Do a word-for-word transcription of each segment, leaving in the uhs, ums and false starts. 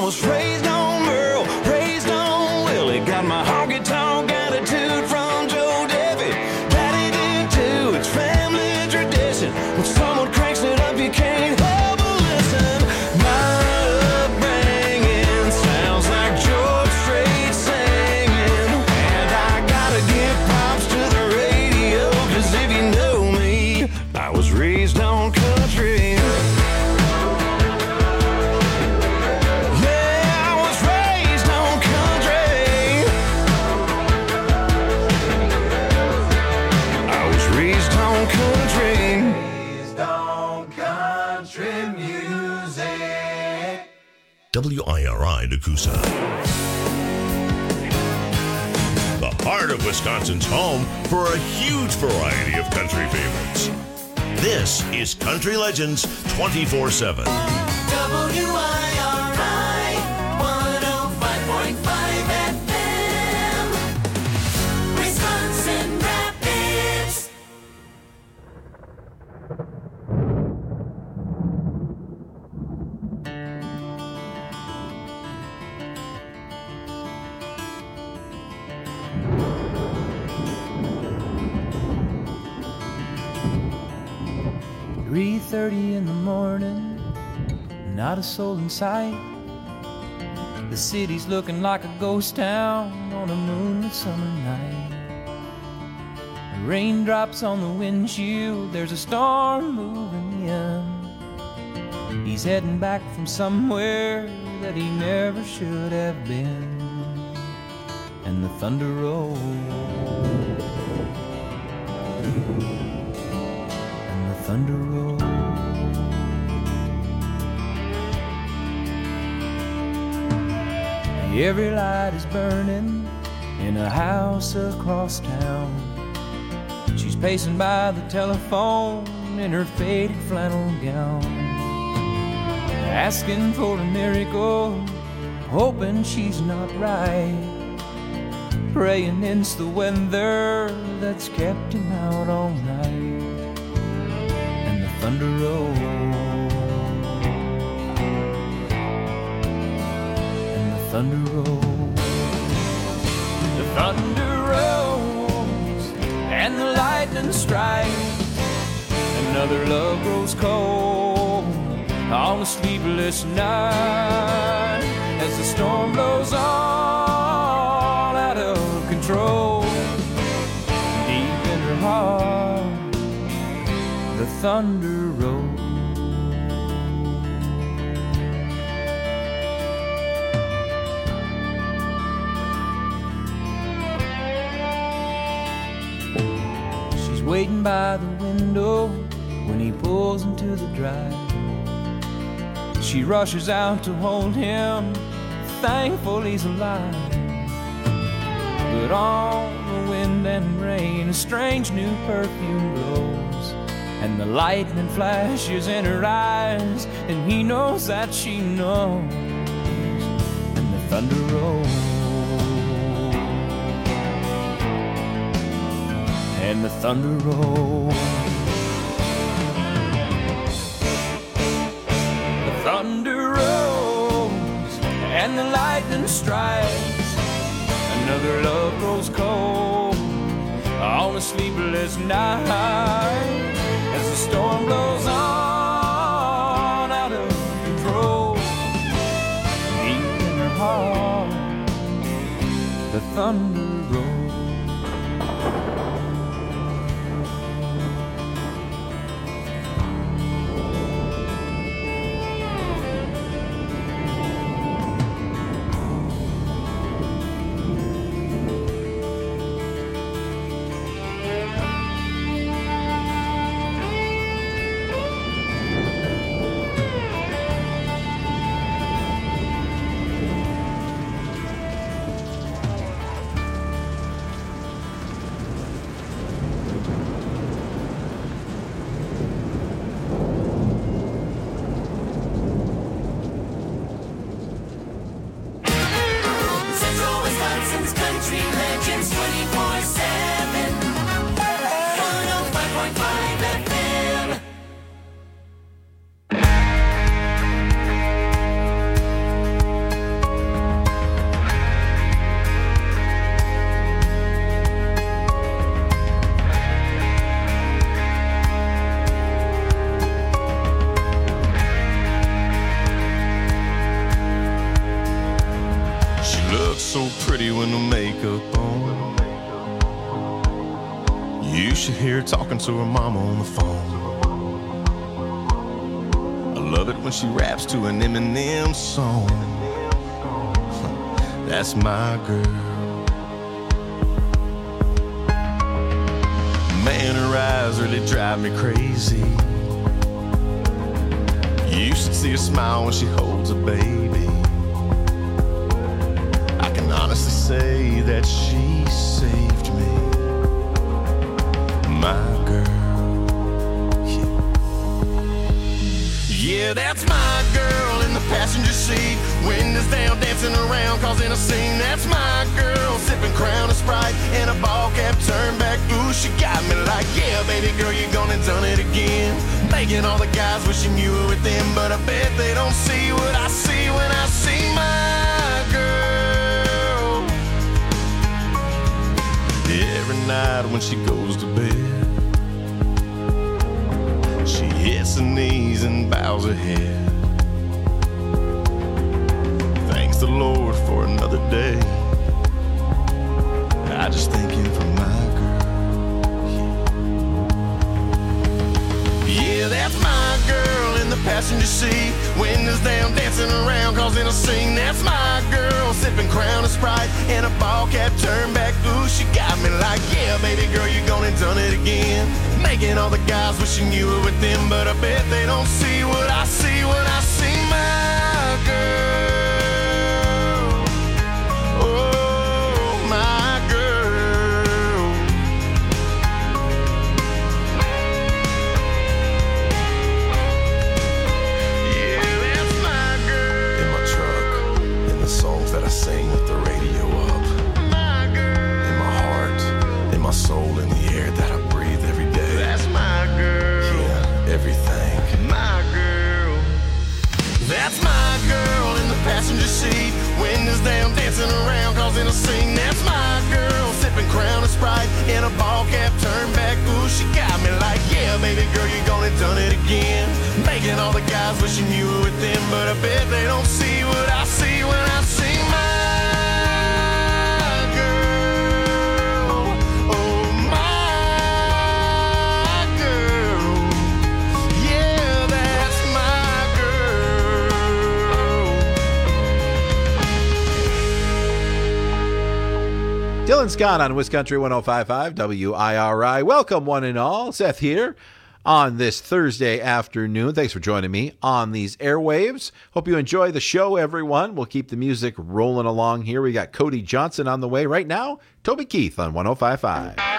was raised on Merle, raised on Willie. Got my honky-tonk attitude from Joe Debbie. Daddy did too, it's family tradition. When someone cranks it up, you can't help but listen. My upbringing sounds like George Strait singing. And I gotta give props to the radio, cause if you know me, I was raised on country. W I R I Nakusa. The heart of Wisconsin's home for a huge variety of country favorites. This is Country Legends twenty-four seven. W I R I one oh five point five F M, Wisconsin Rapids. three thirty in the morning, not a soul in sight. The city's looking like a ghost town on a moonlit summer night. The raindrops on the windshield, there's a storm moving in. He's heading back from somewhere that he never should have been. And the thunder rolls, and the thunder rolls. Every light is burning in a house across town. She's pacing by the telephone in her faded flannel gown, asking for a miracle, hoping she's not right, praying it's the weather that's kept him out all night. And the thunder rolls, thunder rolls, the thunder rolls, and the lightning strikes. Another love grows cold on a sleepless night as the storm blows all out of control. Deep in her heart, the thunder rolls. Waiting by the window when he pulls into the drive. She rushes out to hold him, thankful he's alive. But on the wind and rain, a strange new perfume blows, and the lightning flashes in her eyes, and he knows that she knows. And the thunder rolls, and the thunder rolls. The thunder rolls, and the lightning strikes. Another love grows cold on a sleepless night as the storm blows on out of control. Deep in her heart, the thunder rolls. looks so pretty with no makeup on. You should hear her talking to her mama on the phone. I love it when she raps to an Eminem song. That's my girl. Man, her eyes really drive me crazy. You should see her smile when she holds a baby. I can honestly say that she saved me. My girl, yeah. Yeah, that's my girl in the passenger seat. Windows down, dancing around, causing a scene. That's my girl, sipping Crown and Sprite and a ball cap turned back. Ooh, she got me like, yeah, baby girl, you gone and done it again. Making all the guys wishing you were with them, but I bet they don't see what I see when I see my girl. Every night when she goes to bed, she hits her knees and bows her head. Thanks the Lord for another day. I just thank him for my girl. Yeah, yeah, that's my girl in the passenger seat. Windows down, dancing around, causing a scene. That's my girl, sipping Crown and Sprite and a ball cap turned back. Ooh, she got me like, yeah, baby girl, you gone and done it again. Making all the guys wishing you were with them, but I bet they don't see what I see when I see my girl. Oh, my girl. Yeah, that's my girl. In my truck, in the songs that I sing with the radio up. My girl. In my heart, in my soul, in the air that I breathe every day. That's my girl. Yeah, everything. My girl. That's my girl in the passenger seat. Windows down, dancing around, causing a scene. That's my girl, sipping Crown and Sprite in a ball cap turned back. Ooh, she got me like, yeah, baby girl, you gone and done it again. Making all the guys wishing you were with them, but I bet they don't see what I see when I see my girl. Oh, my girl. Yeah, that's my girl. Dylan Scott on Wiscountry one oh five point five W I R I. Welcome, one and all. Seth here on this Thursday afternoon. Thanks for joining me on these airwaves. Hope you enjoy the show, everyone. We'll keep the music rolling along here. We got Cody Johnson on the way right now. Toby Keith on one oh five point five.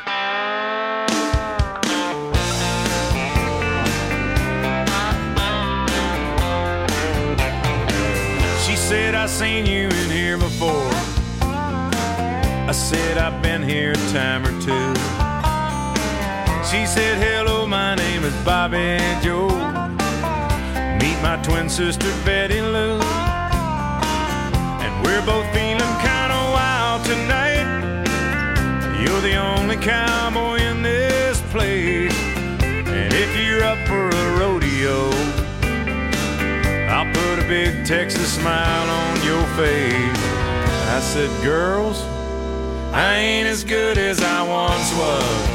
She said, I seen you in here before. I said, I've been here a time or two. She said, hello, my name is Bobby Joe. Meet my twin sister, Betty Lou. And we're both feeling kind of wild tonight. You're the only cowboy in this place. And if you're up for a rodeo, I'll put a big Texas smile on your face. I said, girls, I ain't as good as I once was.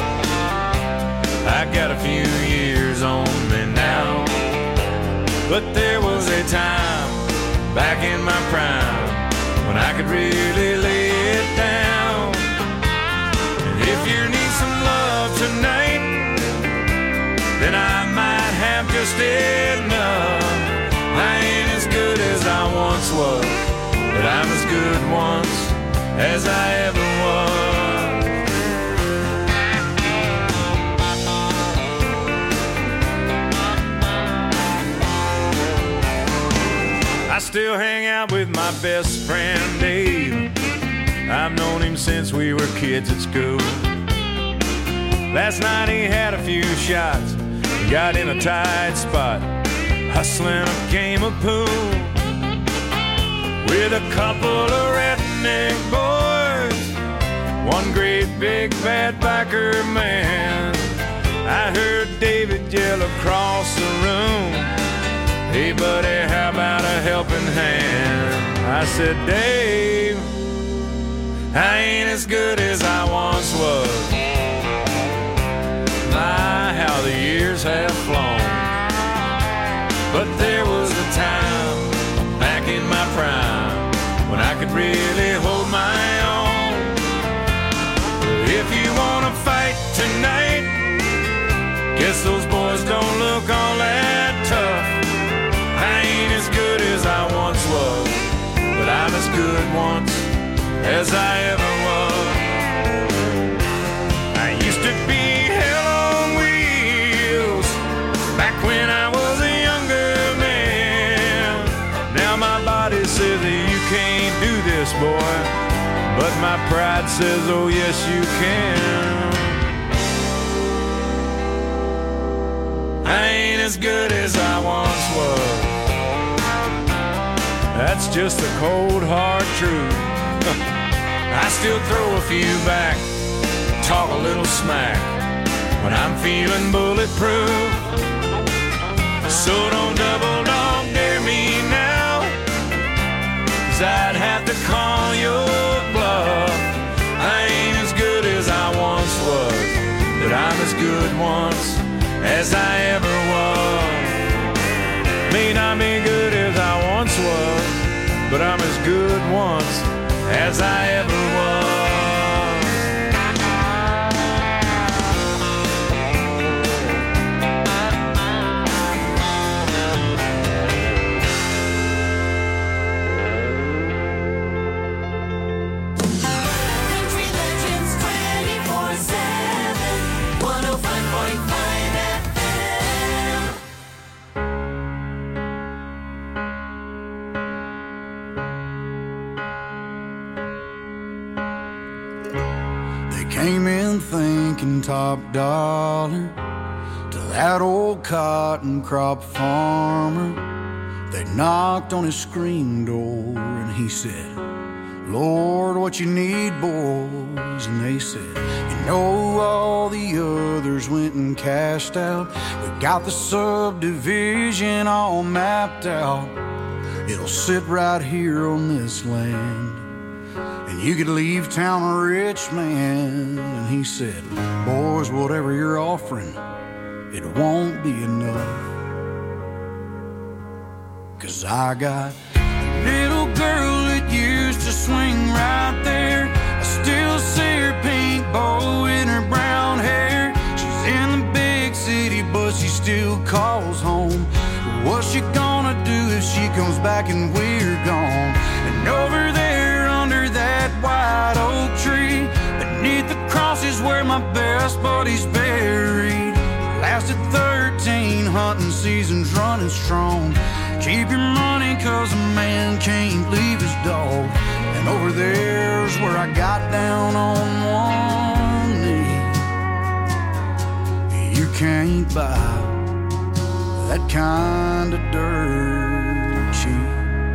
I got a few years on me now. But there was a time back in my prime when I could really lay it down. And if you need some love tonight, then I might have just enough. I ain't as good as I once was, but I'm as good once as I ever was. I still hang out with my best friend Dave. I've known him since we were kids at school. Last night he had a few shots, got in a tight spot, hustling a game of pool with a couple of redneck boys, one great big bad biker man. I heard David yell across the room, hey buddy, how about a helping hand? I said, Dave, I ain't as good as I once was. My, how the years have flown. But there was a time back in my prime when I could really hold my own. If you wanna fight tonight, guess those boys don't look all that tough. I ain't as good as I once was, but I'm as good once as I ever was. I used to be hell on wheels back when I was a younger man. Now my body says that you can't do this, boy, but my pride says, oh yes you can. I ain't as good as I once was. That's just the cold hard truth. I still throw a few back, talk a little smack when I'm feeling bulletproof. So don't double dog dare me now, 'cause I'd have to call your bluff. I ain't as good as I once was, but I'm as good once as I ever was. May not be good as I once was, but I'm as good once as I ever was. Country Legends twenty-four seven, one oh five point five F M. They came in thinking top dollar to that old cotton crop farmer. They knocked on his screen door and he said, Lord, what you need, boys? And they said, you know, all the others went and cashed out. We got the subdivision all mapped out. It'll sit right here on this land, and you could leave town a rich man. And he said, boys, whatever you're offering, it won't be enough. 'Cause I got a little girl that used to swing right there. I still see her pink bow in her brown hair. She's in the big city, but she still calls home. What's she gonna do if she comes back and we're gone? And over there under that white oak tree, beneath the cross is where my best buddy's buried. Lasted thirteen hunting seasons running strong. Keep your money 'cause a man can't leave his dog. And over there's where I got down on one knee. You can't buy that kind of dirt cheap.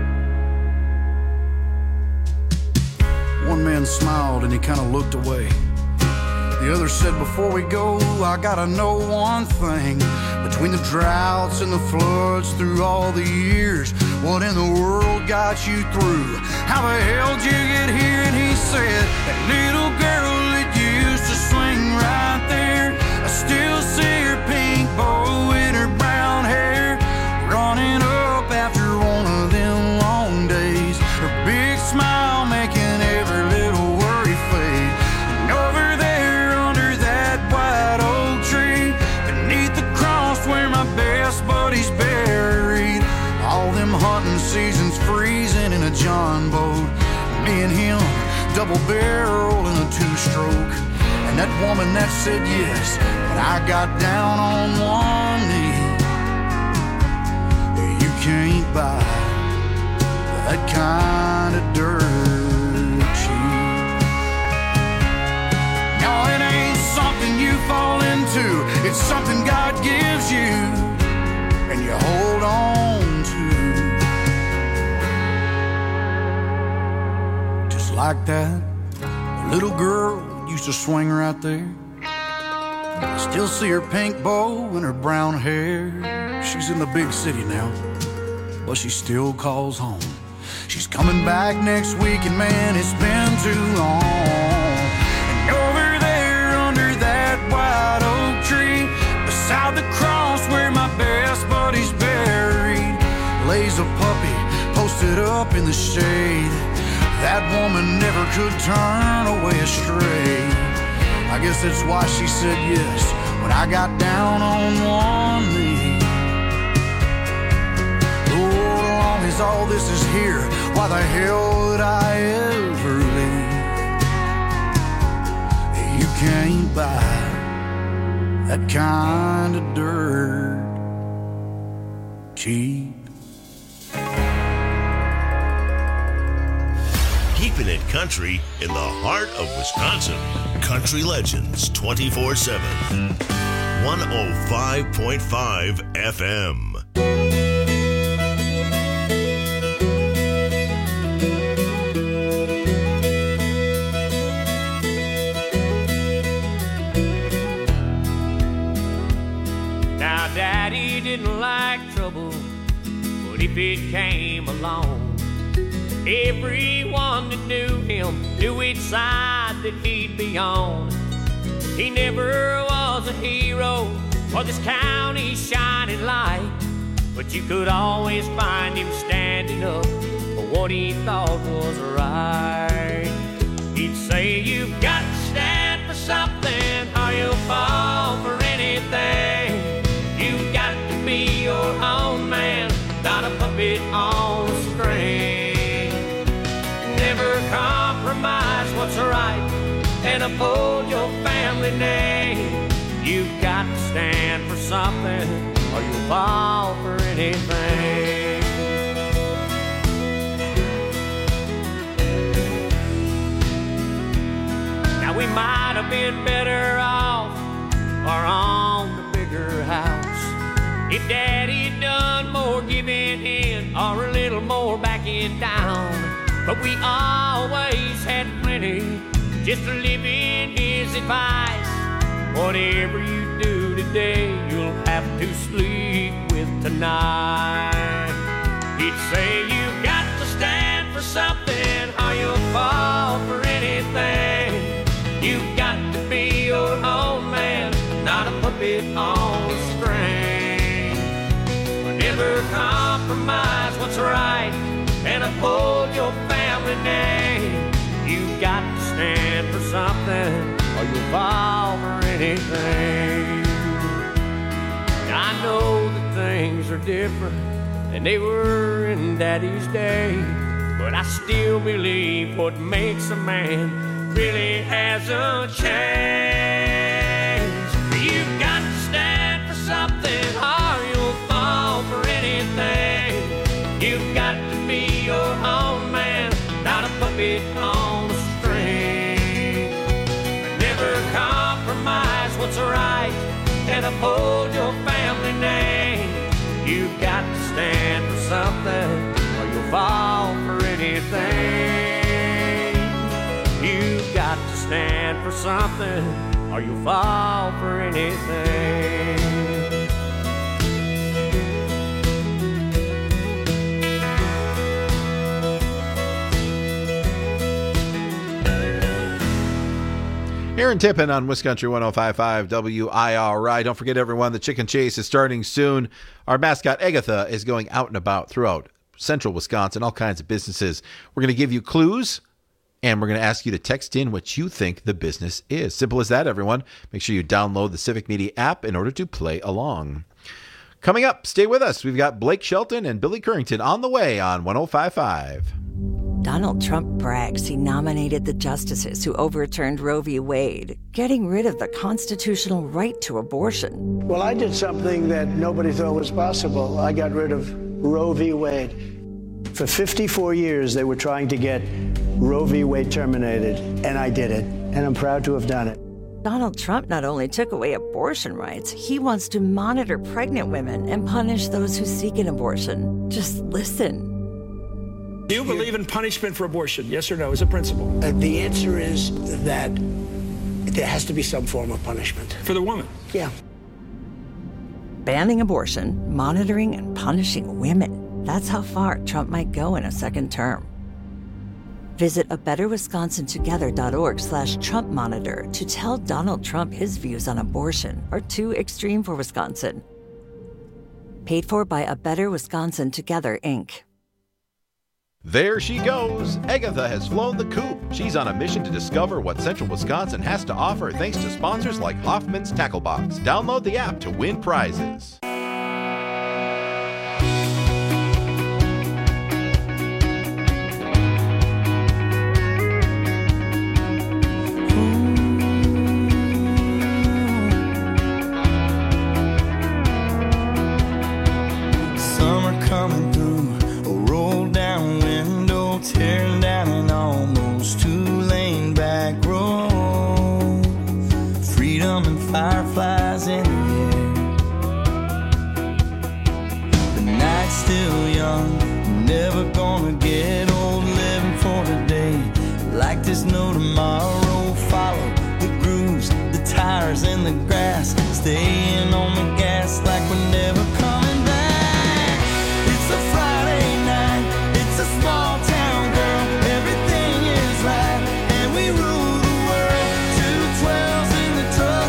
One man smiled and he kind of looked away. The other said, before we go, I gotta know one thing. Between the droughts and the floods through all the years, what in the world got you through? How the hell did you get here? And he said, that little girl that used to swing right there, I still see her pink bow in her brown hair, running up after one of them long days, her big smile making every little worry fade. And over there under that white oak tree, beneath the cross where my best buddy's buried, all them hunting seasons freezing in a John boat, me and him double barrel in a two-stroke. And that woman that said yes, but I got down on one knee. You can't buy that kind of dirt cheap. No, it ain't something you fall into, it's something God gives you and you hold on to. Just like that little girl used to swing right there. I still see her pink bow and her brown hair. She's in the big city now, but she still calls home. She's coming back next week, and man, it's been too long. And over there under that white oak tree, beside the cross where my best buddy's buried, lays a puppy posted up in the shade. That woman never could turn away astray. I guess that's why she said yes when I got down on one knee. Oh, as long as all this is here, why the hell would I ever leave? You can't buy that kind of dirt cheap. Keeping it country in the heart of Wisconsin. Country Legends twenty-four seven. one oh five point five F M. Now, Daddy didn't like trouble, but if it came along, everyone that knew him knew which side that he'd be on. He never was a hero or this county's shining light, but you could always find him standing up for what he thought was right. He'd say, you've got to stand for something or you'll fall for anything. You've got to be your own man, not a puppet on a string. Never compromise what's right and uphold your family name. You've got to stand for something or you'll fall for anything. Now we might have been better off or on the bigger house if Daddy'd done more giving in or a little more backing down. But we always had plenty just to live in his advice. Whatever you do today, you'll have to sleep with tonight. He'd say, you've got to stand for something or you'll fall for anything. You've got to be your own man, not a puppet on a string. Never compromise what's right and uphold your family name. You've got to stand for something or you'll fall for anything. I know that things are different than they were in Daddy's day, but I still believe what makes a man really hasn't changed. You've got to stand for something or you'll fall for anything. You've got to be your own man, not a puppet on a string. Never compromise what's right and uphold your family name. You've got to stand for something or you'll fall for anything. You've got to stand for something or you'll fall for anything. Aaron Tippin on Wisconsin one oh five point five W I R I. Don't forget, everyone, the Chicken Chase is starting soon. Our mascot, Agatha, is going out and about throughout central Wisconsin, all kinds of businesses. We're going to give you clues, and we're going to ask you to text in what you think the business is. Simple as that, everyone. Make sure you download the Civic Media app in order to play along. Coming up, stay with us. We've got Blake Shelton and Billy Currington on the way on one oh five point five. Donald Trump brags he nominated the justices who overturned Roe v. Wade, getting rid of the constitutional right to abortion. Well, I did something that nobody thought was possible. I got rid of Roe v. Wade. For fifty-four years, they were trying to get Roe v. Wade terminated, and I did it, and I'm proud to have done it. Donald Trump not only took away abortion rights, he wants to monitor pregnant women and punish those who seek an abortion. Just listen. Do you believe in punishment for abortion? Yes or no, as a principle? Uh, the answer is that there has to be some form of punishment. For the woman? Yeah. Banning abortion, monitoring and punishing women. That's how far Trump might go in a second term. Visit a better wisconsin together dot org slash Trump Monitor to tell Donald Trump his views on abortion are too extreme for Wisconsin. Paid for by A Better Wisconsin Together, Incorporated. There she goes. Agatha has flown the coop. She's on a mission to discover what Central Wisconsin has to offer thanks to sponsors like Hoffman's Tackle Box. Download the app to win prizes. Fireflies in the air. The night's still young, never gonna get old. Living for today, like there's no tomorrow. Follow the grooves, the tires and the grass. Staying on the gas like we're never coming back. It's a Friday night, it's a small town girl. Everything is right, and we rule the world. Two twelves in the truck.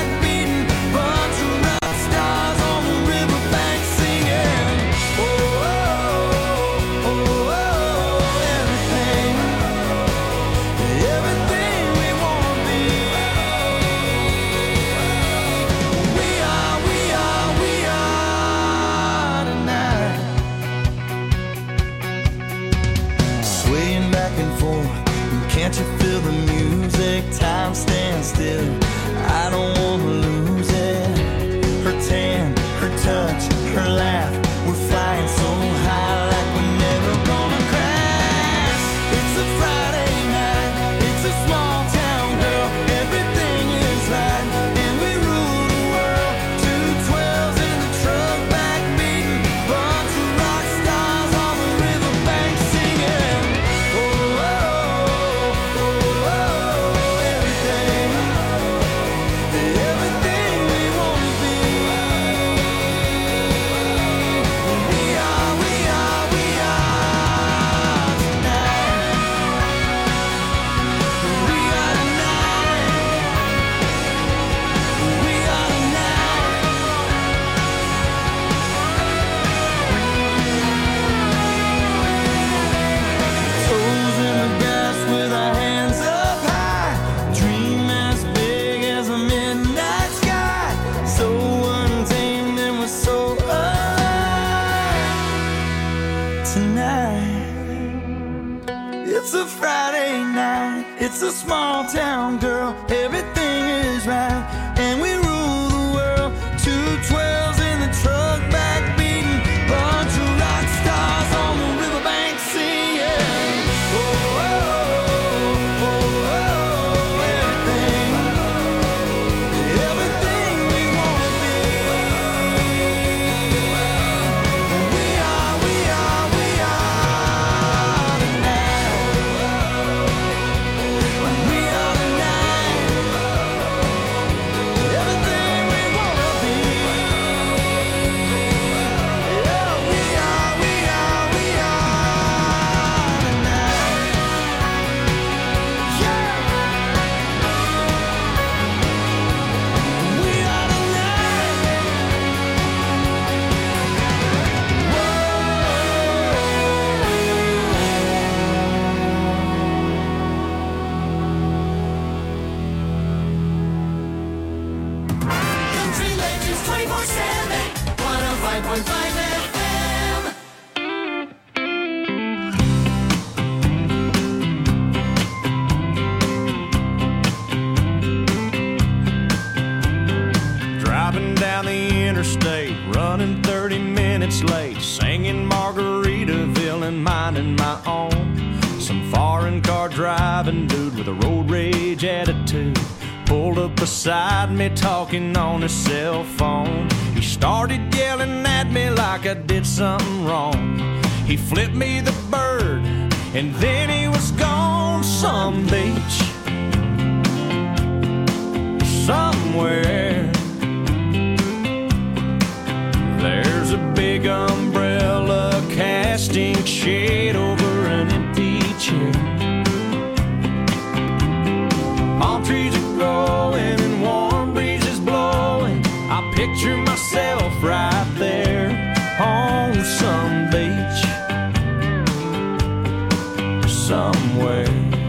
Can't you feel the music? Time stands still. I don't wanna lose it. Her tan, her touch, her laugh. We're flying so high like we're never gonna crash. It's a Friday night. It's a small town girl. Everything is right, and we rule the world. Two twelves in the truck, back beating. Bunch of rock stars on the riverbank singing. Oh, oh, oh, oh, oh, everything, everything we wanna be. We are, we are, we are tonight. We are tonight. We are tonight. Toes in the grass with our hands up high. Dream as big as a midnight sky. So untamed and we're so alive tonight. It's a Friday night. It's a small town girl. Everything is right, and we rule the world. Two twelves in the truck, back beating. Bunch of rock stars on the riverbank singing. Oh, oh, oh, oh, oh, everything, everything we wanna be. We are, we are, we are tonight. We are tonight. Everything we wanna be. Yeah, we are, we are, we are tonight. Yeah. We are Country Legends twenty-four seven, one oh five point five F M. Driving down the interstate, running thirty minutes late, singing Margaritaville and minding my own. Some foreign car driving dude with a road rage attitude pulled up beside me talking on his cell phone. He started yelling at me like I did something wrong. He flipped me the bird and then he was gone. Some beach somewhere, there's a big umbrella cabin somewhere.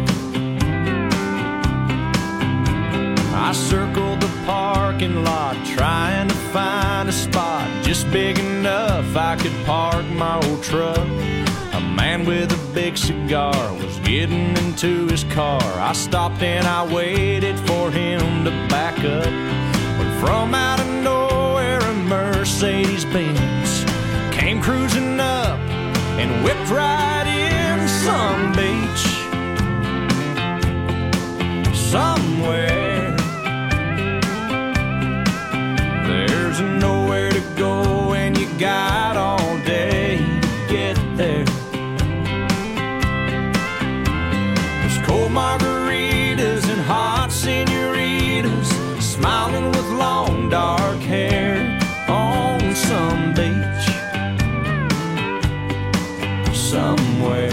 I circled the parking lot trying to find a spot just big enough I could park my old truck. A man with a big cigar was getting into his car. I stopped and I waited for him to back up. When from out of nowhere a Mercedes-Benz came cruising up and whipped right in some beach somewhere. There's nowhere to go and you got all day to get there. There's cold margaritas and hot senoritas smiling with long dark hair on some beach somewhere.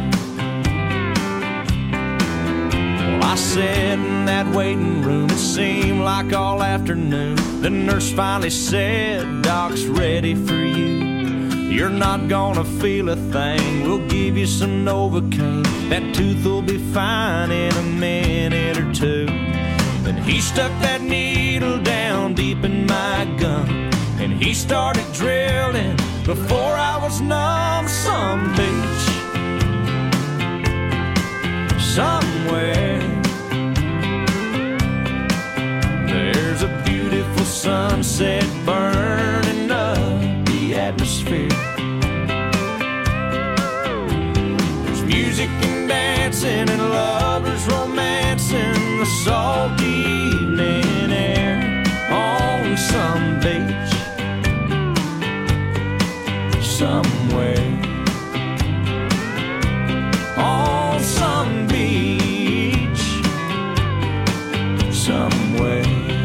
Well, I sat in that waiting room, it seemed like all afternoon. The nurse finally said, "Doc's ready for you. You're not gonna feel a thing. We'll give you some Novocaine. That tooth will be fine in a minute or two." Then he stuck that needle down deep in my gum, and he started drilling before I was numb. Some beach somewhere. There's a beautiful sunset burning up the atmosphere. There's music and dancing and lovers romancing the salty evening air on some beach somewhere. On some beach somewhere.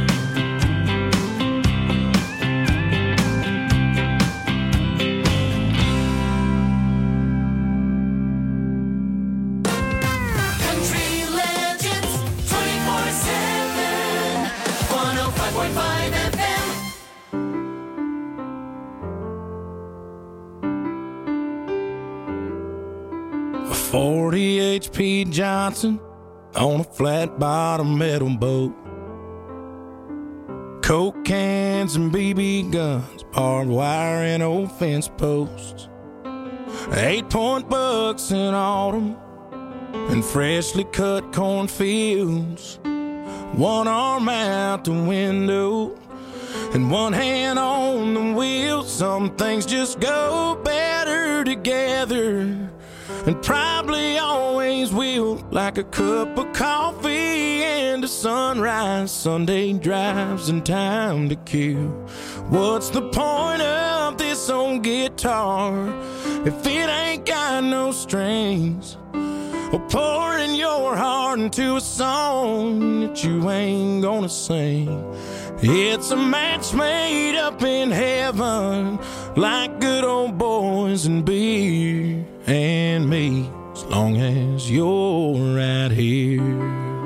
Country Legends twenty-four seven, one oh five point five F M. A forty H P Johnson on a flat bottom metal boat. Coke cans and B B guns, barbed wire and old fence posts. Eight point bucks in autumn and freshly cut cornfields. One arm out the window and one hand on the wheel. Some things just go better together, and probably always will, like a cup of coffee and a sunrise, Sunday drives and time to kill. What's the point of this old guitar if it ain't got no strings? Or pouring your heart into a song that you ain't gonna sing. It's a match made up in heaven, like good old boys and beer and me, as long as you're right here.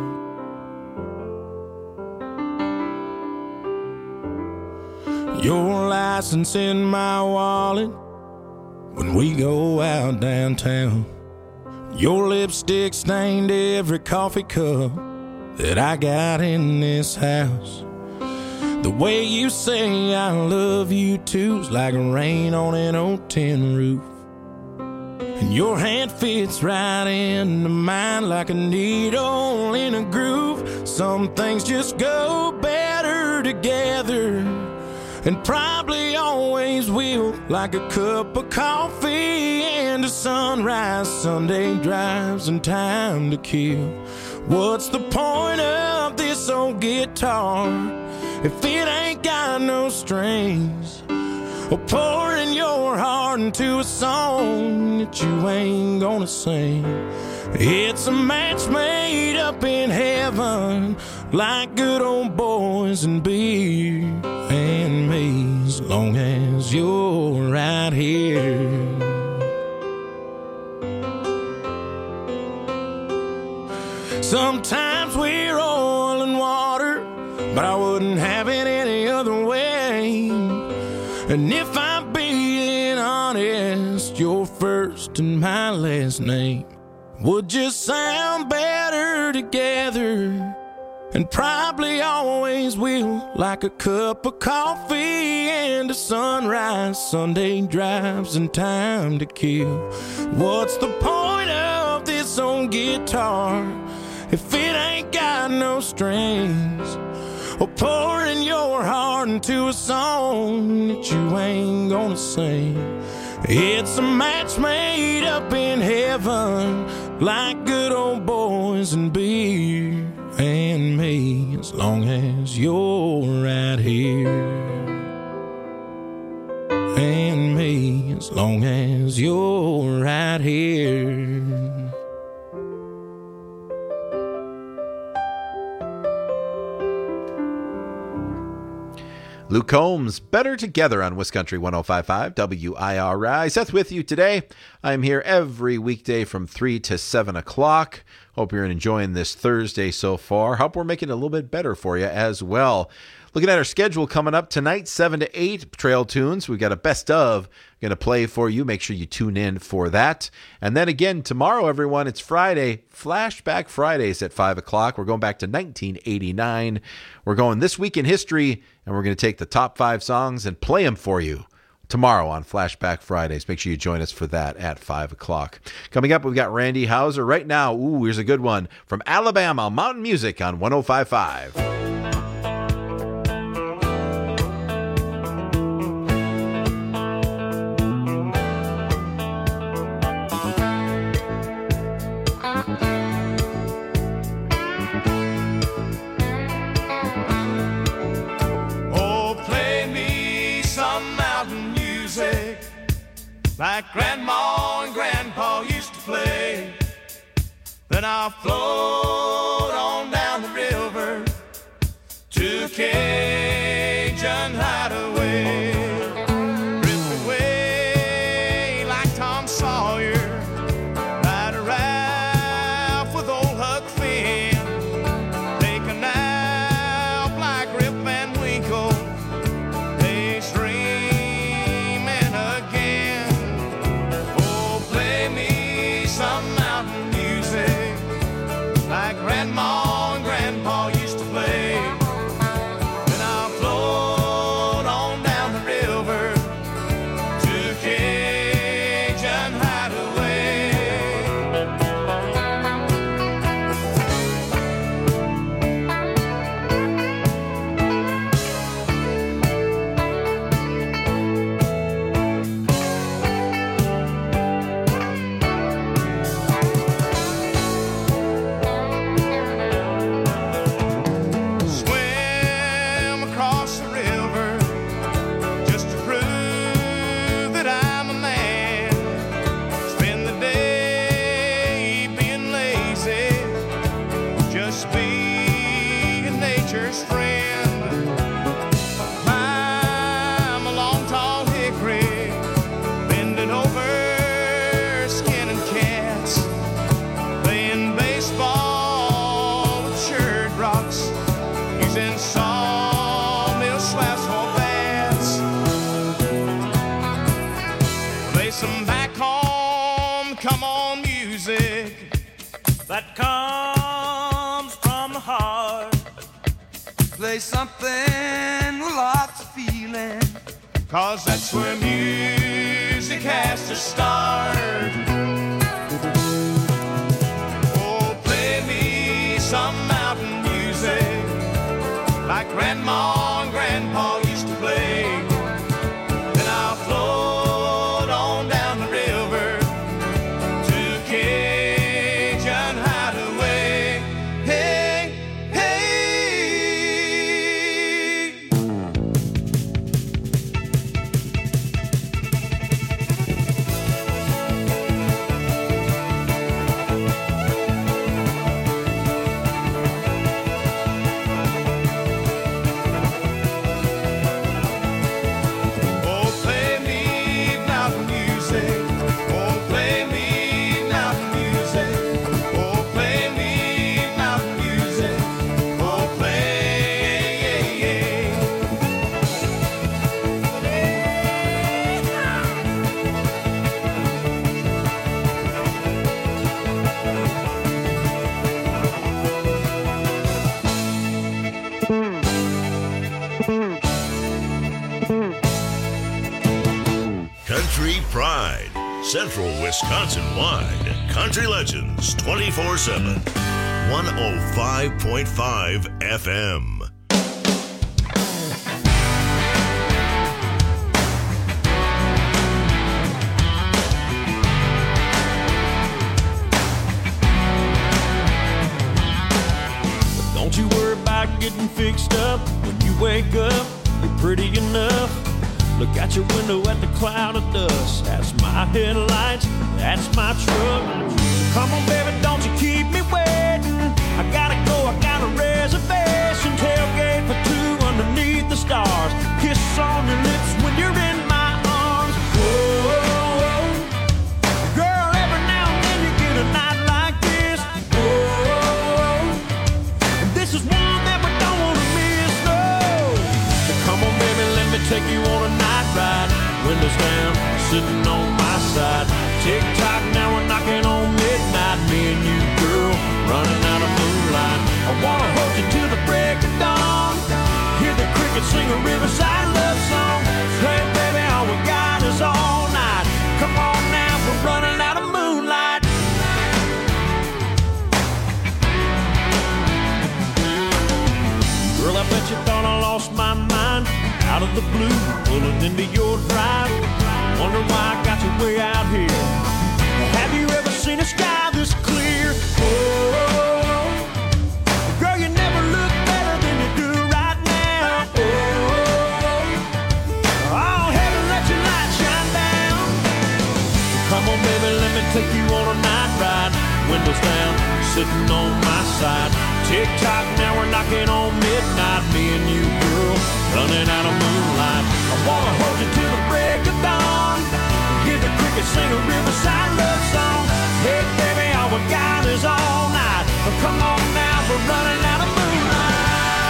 Your license in my wallet when we go out downtown. Your lipstick stained every coffee cup that I got in this house. The way you say I love you too's like rain on an old tin roof. And your hand fits right into mine like a needle in a groove. Some things just go better together, and probably always will, like a cup of coffee and a sunrise, Sunday drives and time to kill. What's the point of this old guitar if it ain't got no strings? Or pouring your heart into a song that you ain't gonna sing. It's a match made up in heaven, like good old boys and beer and me, as long as you're right here. Sometimes we're oil and water, but I wouldn't have it any other way. And if I'm being honest, you're first and my last name. would just sound better together, and probably always will, like a cup of coffee and a sunrise, Sunday drives and time to kill. What's the point of this old guitar if it ain't got no strings? Or pouring your heart into a song that you ain't gonna sing. It's a match made up in heaven, like good old boys and beer and me, as long as you're right here. And me, as long as you're right here. Luke Combs, Better Together on Wiscountry one oh five point five W I R I. Seth with you today. I'm here every weekday from three to seven o'clock. Hope you're enjoying this Thursday so far. Hope we're making it a little bit better for you as well. Looking at our schedule coming up tonight, seven to eight, Trail Tunes. We've got a best of going to play for you. Make sure you tune in for that. And then again, tomorrow, everyone, it's Friday, Flashback Fridays at five o'clock. We're going back to nineteen eighty-nine. We're going This Week in History, and we're going to take the top five songs and play them for you tomorrow on Flashback Fridays. Make sure you join us for that at five o'clock. Coming up, we've got Randy Houser. Right now, ooh, here's a good one from Alabama, Mountain Music on one oh five point five. Like Grandma and Grandpa used to play. Then I'll float on down the river to Cajun Hideaway. Drift away like Tom Sawyer, ride a raft with old Huck Finn, take a nap like Rip Van Winkle, daydreaming again. Some mountain music like Grandma and Grandpa used to play. Then I'll float on down the river to Cajun Hideaway. That comes from the heart. Play something with lots of feeling, 'cause that's where music has to start. Oh, play me some mountain music like Grandma and Grandpa used to play. Then I'll float on down the river to Cajun Hideaway. Hey, hey. Central Wisconsin-wide. Country Legends twenty-four seven. one oh five point five F M. Don't you worry about getting fixed up. When you wake up, you're pretty enough. Look out your window at the cloud of dust. That's my headlights, that's my truck. Come on, baby, don't you keep me waiting. I gotta go, I got a reservation. Tailgate for two underneath the stars. Kiss on your lips when you're in my arms. Whoa, girl, every now and then you get a night like this. Whoa, and this is one that we don't wanna miss, no. So come on, baby, let me take you on a night ride. Windows down, sitting on my side. Tick-tock, now we're knocking on midnight. Me and you, girl, running out of moonlight. I wanna hold you till the break of dawn. Hear the crickets sing a riverside love song. Hey, baby, all we got is all night. Come on now, we're running out of moonlight. Girl, I bet you thought I lost my mind. Out of the blue, pulling into your drive. Wonder why I got you way out here. Have you ever seen a sky this clear? Oh, girl, you never look better than you do right now. Oh, oh, heaven, let your light shine down. Come on, baby, let me take you on a night ride. Windows down, sitting on my side. Tick-tock, now we're knocking on midnight. Me and you, girl, running out of moonlight. I wanna hold you till the break of dawn. Hear the crickets sing a riverside love song. Hey, baby, all we got is all night. Oh, come on now, we're running out of moonlight.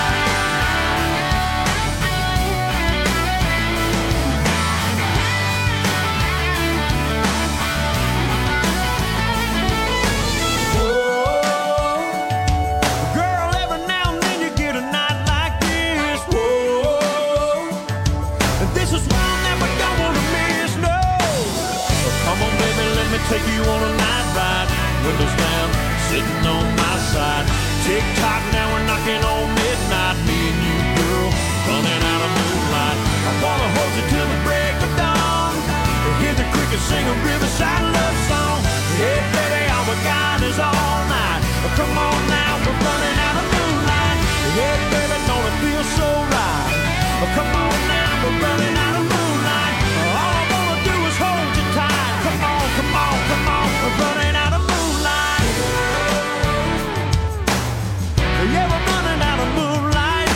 Whoa, girl, every now and then you get a night like this. Whoa, and this is one that we don't want to miss, no. Oh, come on, baby, let me take you on a night ride. Windows down, sitting on my side. Tick-tock, now we're knocking on midnight. Me and you, girl, running out of moonlight. I wanna hold you till the break of dawn. Hear the crickets sing a riverside love song. Hey, baby, all we got is all night. Oh, come on now, we're running out of moonlight. Hey, baby, don't it feel so right? Oh, come on now, we're running out of moonlight. All I wanna do is hold you tight. Come on, come on, come on, we're running out of moonlight. Yeah, we're running out of moonlight.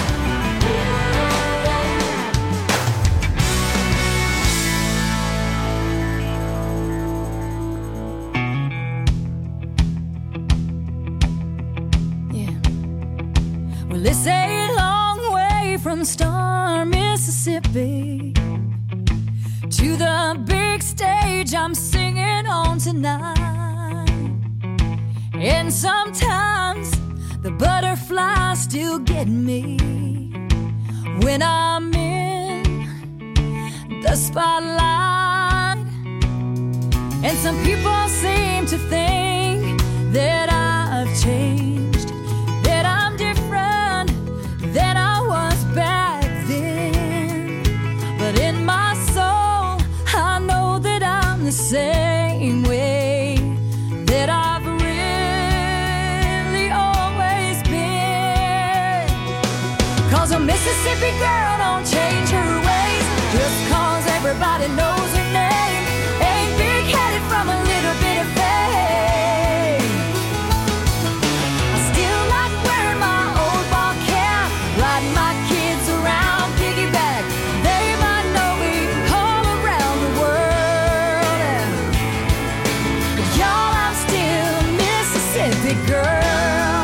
Yeah. Well, it's a long way from Star, Mississippi to the big stage I'm singing on tonight. And sometimes the butterflies still get me when I'm in the spotlight. And some people seem to think that I've changed, that I'm different than I was back then. But in my soul, I know that I'm the same way that I've really always been. Cause a Mississippi girl don't change her ways just cause everybody knows her name. Ain't big-headed from a little bit of fame. I still like wearing my old ball cap, riding my kids around piggyback. They might know me all around the world. But y'all, I'm still a Mississippi girl.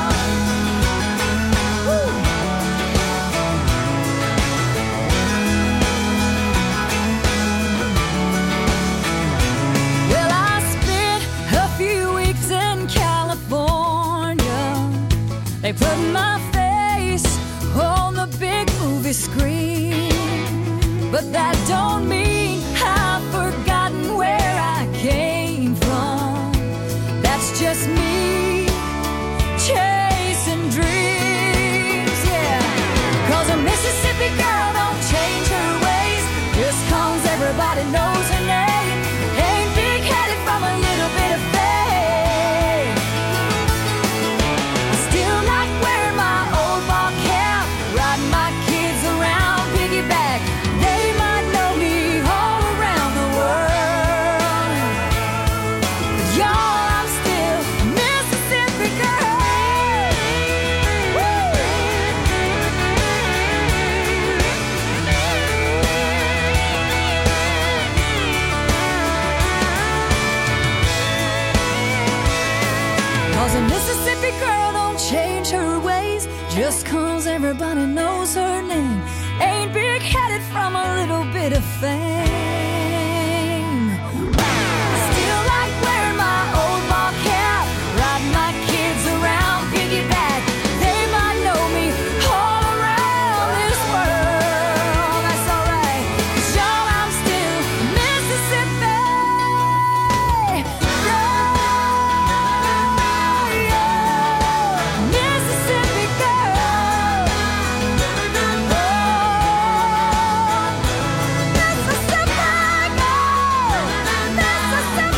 Woo. Well, I spent a few weeks in California. They put my face on the big movie screen. But that don't mean I've forgotten where I came 'Cause a Mississippi girl don't change her ways just 'cause everybody knows her name. Ain't big-headed from a little bit of fame. Still like wearing my old ball cap, riding my kids around piggyback. They might know me all around this world. That's alright, 'cause y'all, I'm still Mississippi. Yeah, yeah. Mississippi girl. Oh, Mississippi girl. Mississippi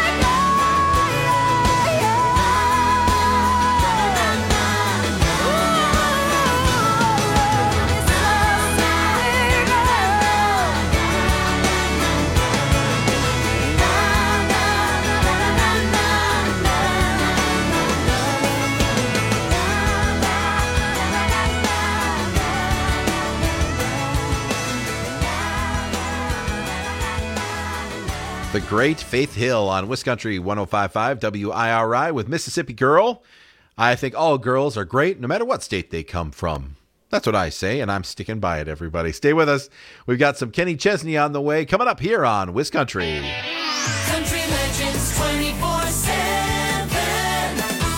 The great Faith Hill on Wiscountry one oh five point five W I R I with Mississippi Girl. I think all girls are great no matter what state they come from. That's what I say, and I'm sticking by it, everybody. Stay with us. We've got some Kenny Chesney on the way coming up here on Wiscountry. Country Legends twenty-four seven.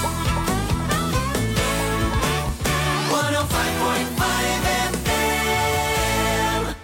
one oh five point five F M.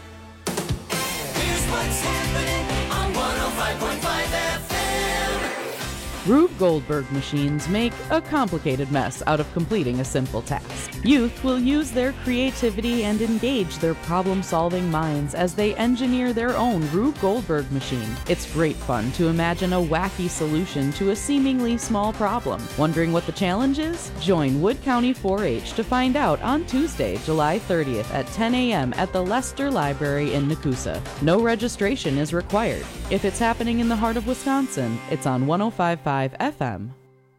Here's what's happening on one oh five point five F M. Rube Goldberg machines make a complicated mess out of completing a simple task. Youth will use their creativity and engage their problem-solving minds as they engineer their own Rube Goldberg machine. It's great fun to imagine a wacky solution to a seemingly small problem. Wondering what the challenge is? Join Wood County four H to find out on Tuesday, July thirtieth at ten a.m. at the Lester Library in Nakusa. No registration is required. If it's happening in the heart of Wisconsin, it's on one oh five point five F M.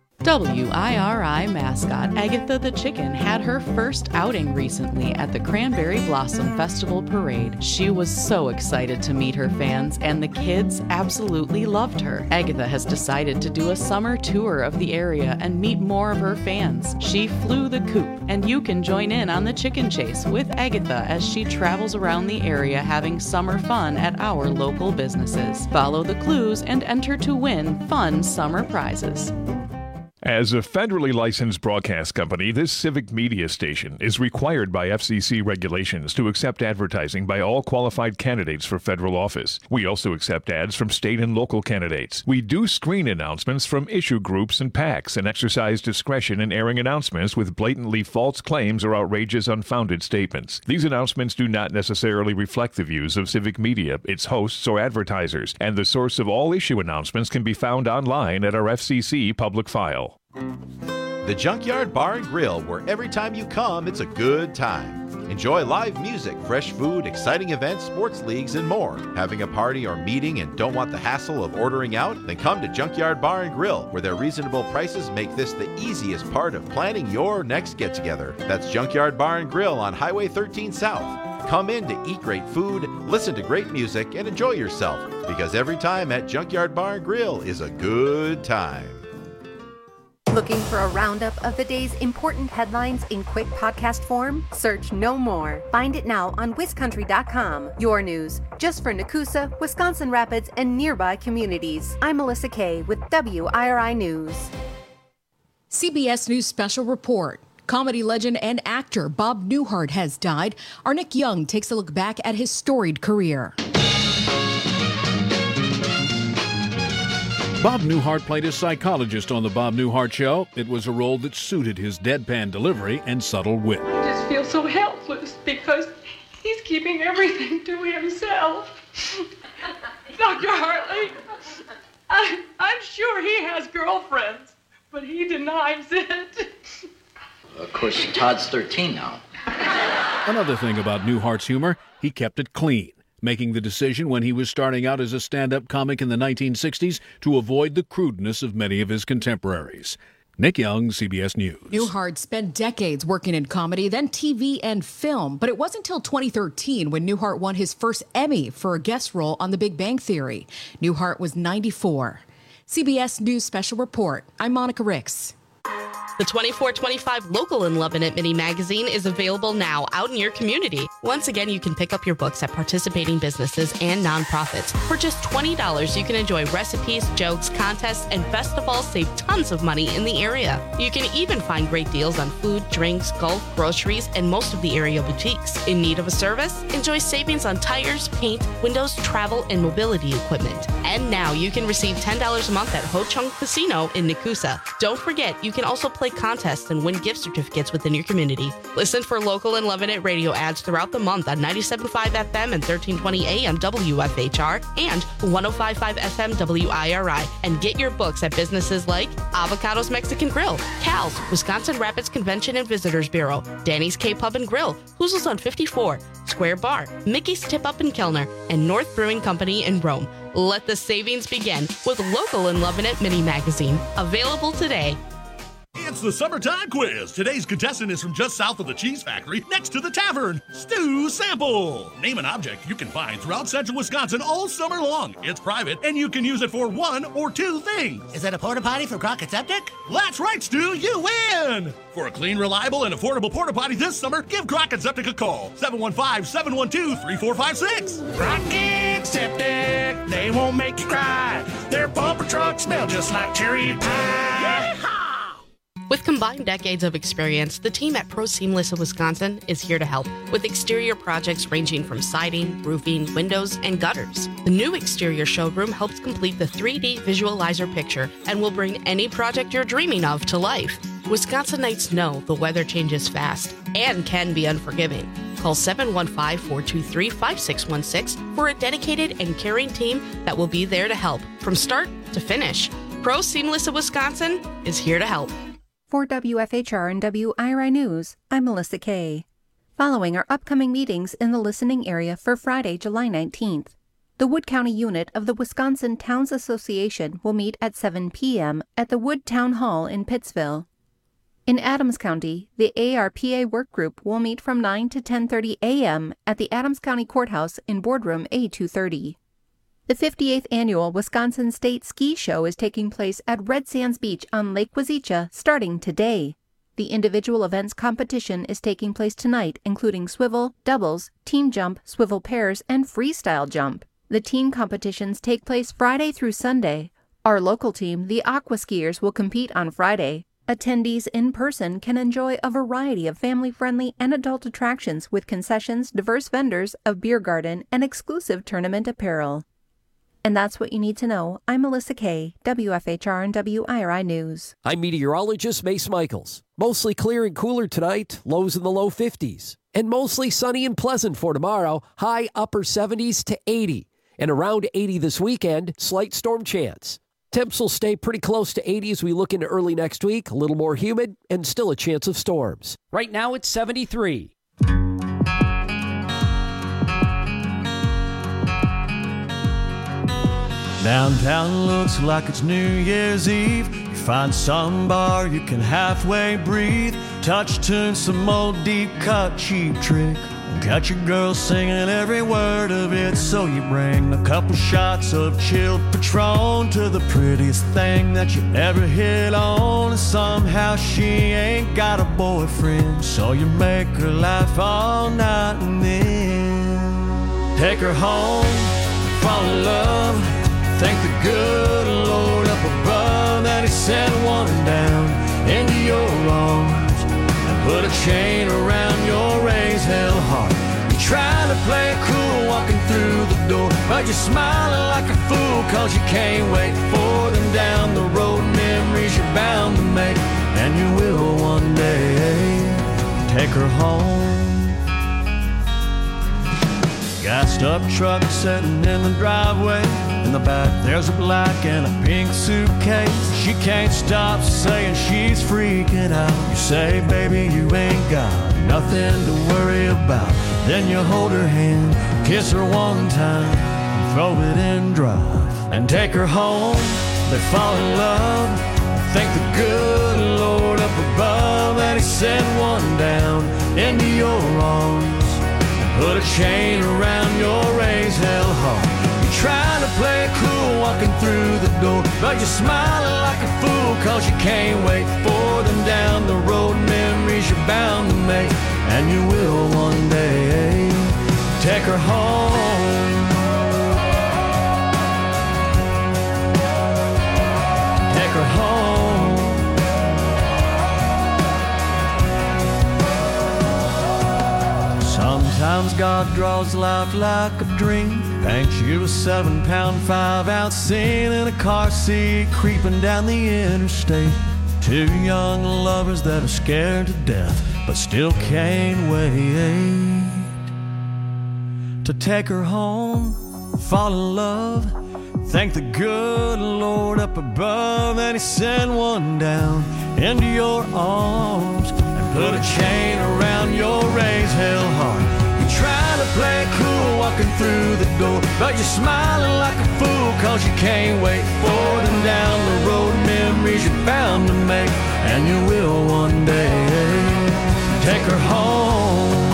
W I R I mascot Agatha the Chicken had her first outing recently at the Cranberry Blossom Festival Parade. She was so excited to meet her fans, and the kids absolutely loved her. Agatha has decided to do a summer tour of the area and meet more of her fans. She flew the coop, and you can join in on the chicken chase with Agatha as she travels around the area having summer fun at our local businesses. Follow the clues and enter to win fun summer prizes. As a federally licensed broadcast company, this civic media station is required by F C C regulations to accept advertising by all qualified candidates for federal office. We also accept ads from state and local candidates. We do screen announcements from issue groups and PACs and exercise discretion in airing announcements with blatantly false claims or outrageous unfounded statements. These announcements do not necessarily reflect the views of civic media, its hosts, or advertisers, and the source of all issue announcements can be found online at our F C C public file. The Junkyard Bar and Grill, where every time you come, it's a good time. Enjoy live music, fresh food, exciting events, sports leagues, and more. Having a party or meeting and don't want the hassle of ordering out? Then come to Junkyard Bar and Grill, where their reasonable prices make this the easiest part of planning your next get-together. That's Junkyard Bar and Grill on Highway thirteen South. Come in to eat great food, listen to great music, and enjoy yourself, because every time at Junkyard Bar and Grill is a good time. Looking for a roundup of the day's important headlines in quick podcast form? Search No More. Find it now on Wiscountry dot com. Your news, just for Nakusa, Wisconsin Rapids, and nearby communities. I'm Melissa Kay with W I R I News. C B S News Special Report. Comedy legend and actor Bob Newhart has died. Our Nick Young takes a look back at his storied career. Bob Newhart played a psychologist on The Bob Newhart Show. It was a role that suited his deadpan delivery and subtle wit. I just feel so helpless because he's keeping everything to himself. Doctor Hartley, I, I'm sure he has girlfriends, but he denies it. Of course, Todd's thirteen now. Another thing about Newhart's humor, he kept it clean, making the decision when he was starting out as a stand-up comic in the nineteen sixties to avoid the crudeness of many of his contemporaries. Nick Young, C B S News. Newhart spent decades working in comedy, then T V and film, but it wasn't until twenty thirteen when Newhart won his first Emmy for a guest role on The Big Bang Theory. Newhart was ninety-four. C B S News Special Report. I'm Monica Ricks. The twenty-four twenty-five Local and Lovin' It mini magazine is available now out in your community. Once again, you can pick up your books at participating businesses and nonprofits. For just twenty dollars, you can enjoy recipes, jokes, contests, and best of all, save tons of money in the area. You can even find great deals on food, drinks, golf, groceries, and most of the area boutiques. In need of a service? Enjoy savings on tires, paint, windows, travel, and mobility equipment. And now you can receive ten dollars a month at Ho Chung Casino in Nakusa. Don't forget, you can also play contests and win gift certificates within your community. Listen for Local and Lovin' It radio ads throughout the month on ninety-seven point five F M and thirteen twenty A M W F H R and one oh five point five F M W I R I. And get your books at businesses like Avocados Mexican Grill, Cal's, Wisconsin Rapids Convention and Visitors Bureau, Danny's K-Pub and Grill, Hoozle's on fifty-four, Square Bar, Mickey's Tip Up in Kellner, and North Brewing Company in Rome. Let the savings begin with Local and Lovin' It mini magazine. Available today. It's the summertime quiz. Today's contestant is from just south of the cheese factory, next to the tavern. Stu Sample. Name an object you can find throughout central Wisconsin all summer long. It's private, and you can use it for one or two things. Is that a porta potty for Crockett Septic? That's right, Stu. You win. For a clean, reliable, and affordable porta potty this summer, give Crockett Septic a call. seven one five, seven one two, three four five six. Crockett Septic, they won't make you cry. Their bumper trucks smell just like cherry pie. Yeehaw! With combined decades of experience, the team at Pro Seamless of Wisconsin is here to help with exterior projects ranging from siding, roofing, windows, and gutters. The new exterior showroom helps complete the three D visualizer picture and will bring any project you're dreaming of to life. Wisconsinites know the weather changes fast and can be unforgiving. Call seven one five, four two three, five six one six for a dedicated and caring team that will be there to help from start to finish. Pro Seamless of Wisconsin is here to help. For W F H R and W I R I News, I'm Melissa Kay. Following our upcoming meetings in the listening area for Friday, July nineteenth, the Wood County unit of the Wisconsin Towns Association will meet at seven p.m. at the Wood Town Hall in Pittsville. In Adams County, the A R P A work group will meet from nine to ten thirty a.m. at the Adams County Courthouse in Boardroom A two thirty. The fifty-eighth Annual Wisconsin State Ski Show is taking place at Red Sands Beach on Lake Wazeecha starting today. The individual events competition is taking place tonight, including swivel, doubles, team jump, swivel pairs, and freestyle jump. The team competitions take place Friday through Sunday. Our local team, the Aqua Skiers, will compete on Friday. Attendees in person can enjoy a variety of family-friendly and adult attractions with concessions, diverse vendors, a beer garden, and exclusive tournament apparel. And that's what you need to know. I'm Melissa Kay, W F H R and W I R I News. I'm meteorologist Mace Michaels. Mostly clear and cooler tonight, lows in the low fifties. And mostly sunny and pleasant for tomorrow, high upper seventies to eighty. And around eighty this weekend, slight storm chance. Temps will stay pretty close to eighty as we look into early next week, a little more humid, and still a chance of storms. Right now it's seventy-three. Downtown looks like it's New Year's Eve. You find some bar you can halfway breathe. Touch tune, some old deep cut cheap trick. Got your girl singing every word of it. So you bring a couple shots of chilled Patron to the prettiest thing that you ever hit on. And somehow she ain't got a boyfriend, so you make her laugh all night and then take her home, fall in love. Thank the good Lord up above that he sent one down into your arms and put a chain around your raised hell heart. You're trying to play it cool walking through the door, but you're smiling like a fool cause you can't wait for them down the road. Memories you're bound to make, and you will one day take her home. Gassed up truck sitting in the driveway. In the back there's a black and a pink suitcase. She can't stop saying she's freaking out. You say, baby, you ain't got nothing to worry about. Then you hold her hand, kiss her one time, and throw it in drive and take her home. They fall in love. Thank the good Lord up above that he sent one down into your arms. Put a chain around your raised hell heart. You're trying to play it cool walking through the door, but you're smiling like a fool cause you can't wait for them down and you will one day. Take her home. Take her home. Sometimes God draws life like a dream. Thanks you to a seven pound, five ounce sin in a car seat, creeping down the interstate. Two young lovers that are scared to death, but still can't wait to take her home, fall in love, thank the good Lord up above, and He sent one down into your arms and put a chain around your raised hell heart. You try to play cool walking through the door, but you're smiling like a fool cause you can't wait for them down the road. Memories you're bound to make, and you will one day. Take her home.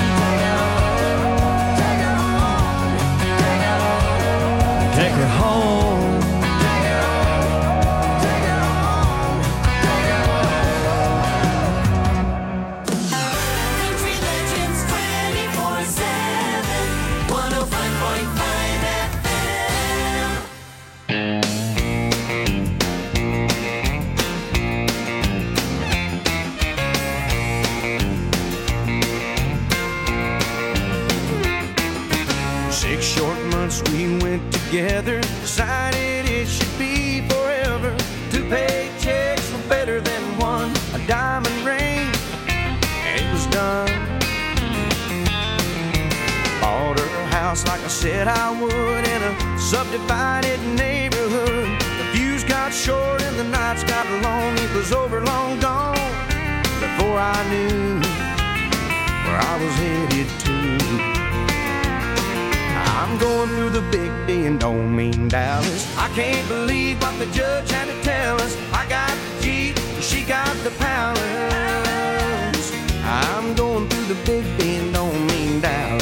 Take her home. Country Legends twenty-four seven, one oh five point five F M. Six short months we went together, decided it should be forever. Two paychecks were better than one, a diamond ring, and it was done. Bought her a house like I said I would in a subdivided neighborhood. The views got short and the nights got long. It was over, long gone, before I knew where I was headed to. I'm going through the big D and don't mean Dallas. I can't believe what the judge had to tell us. I got the Jeep, she got the palace. I'm going through the big D and don't mean Dallas.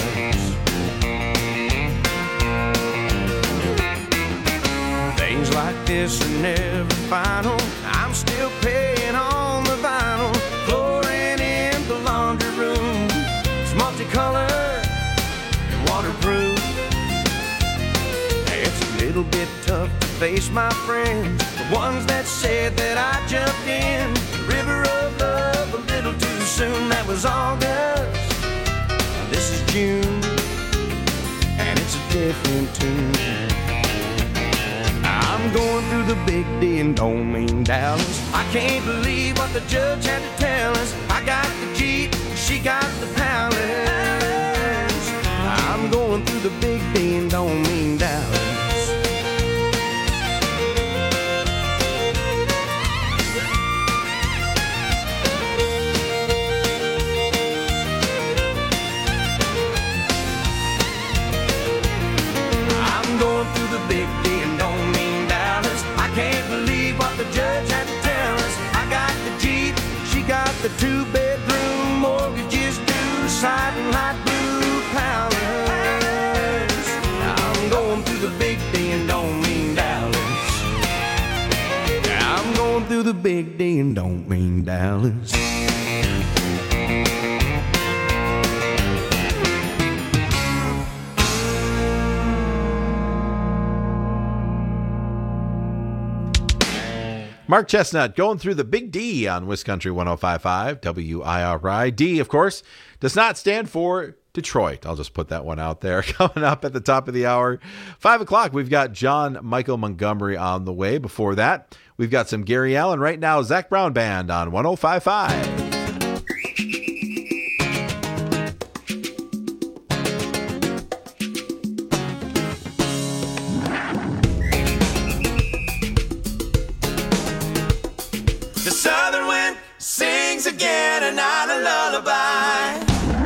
Things like this are never final. I'm still paying on the vinyl. Flooring in the laundry room, it's multicolored and waterproof. It's a little bit tough to face my friends, the ones that said that I jumped in the river of love a little too soon. That was August, this is June, and it's a different tune. I'm going through the big D and don't mean Dallas. I can't believe what the judge had to tell us. I got the Jeep, she got the palace. I'm going through the big D and don't mean Dallas. I'm going through the big D and don't mean Dallas. I can't believe what the judge had to tell us. I got the Jeep, she got the two-bedroom, mortgages due, siding light blue palace. I'm going through the big D and don't mean Dallas. I'm going through the big D and don't mean Dallas. Mark Chestnut going through the big D on Wiscountry one oh five point five W I R I. D, of course, does not stand for Detroit. I'll just put that one out there. Coming up at the top of the hour, five o'clock, we've got John Michael Montgomery on the way. Before that, we've got some Gary Allan. Right now, Zac Brown Band on one oh five point five. The southern wind sings again a night a lullaby.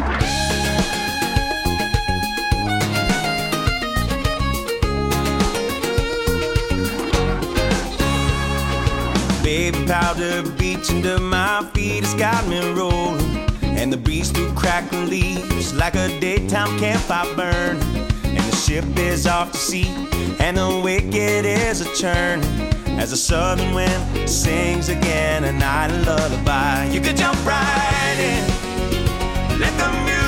Baby powder beats under my feet has got me rolling, and the breeze through crackling leaves like a daytime campfire burn. And the ship is off to sea, and the wicked is a churn, as the southern wind sings again a night a lullaby. You could jump right in, let the music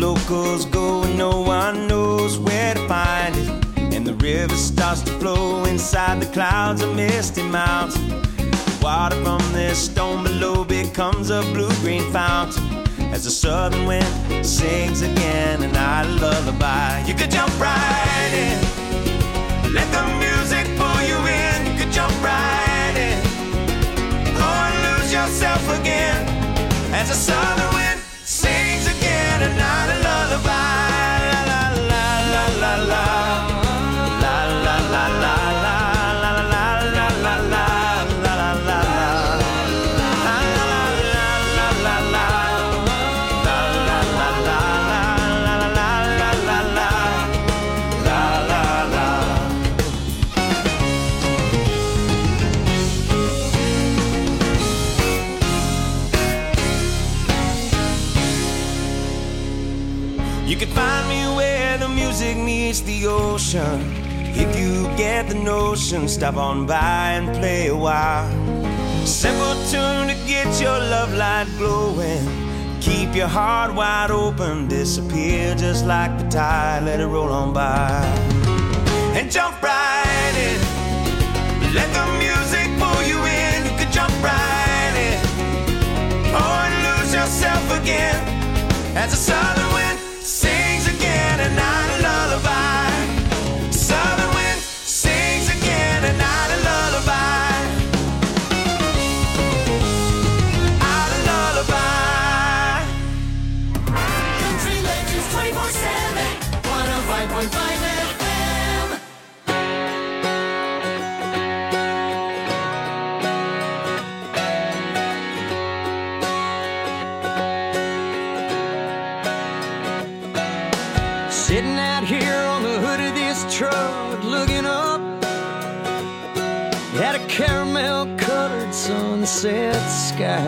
locals go and no one knows where to find it. And the river starts to flow inside the clouds of misty mountain. Water from this stone below becomes a blue-green fountain as the southern wind sings again an idle lullaby. You could jump right in, let the music pull you in. You could jump right in, or lose yourself again as the southern wind sings again an idle lullaby. La la la la la la, la la la la la, la la la la la la. You can find me where the music meets the ocean. If you get the notion, stop on by and play a while. Simple tune to get your love light glowing. Keep your heart wide open, disappear just like the tide, let it roll on by. And jump right in, let the music pull you in. You could jump right in, or lose yourself again as the southern wind sings again a night of lullaby. Southern wind sings again a night of lullaby. Out of lullaby. Country Legends twenty-four seven, one oh five point five F M. Sitting out here on the hood of this truck, looking up at a caramel-colored sunset sky.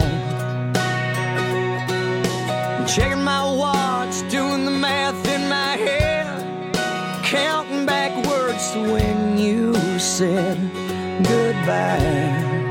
Checking my watch, doing the math in my head, counting backwards to when you said goodbye.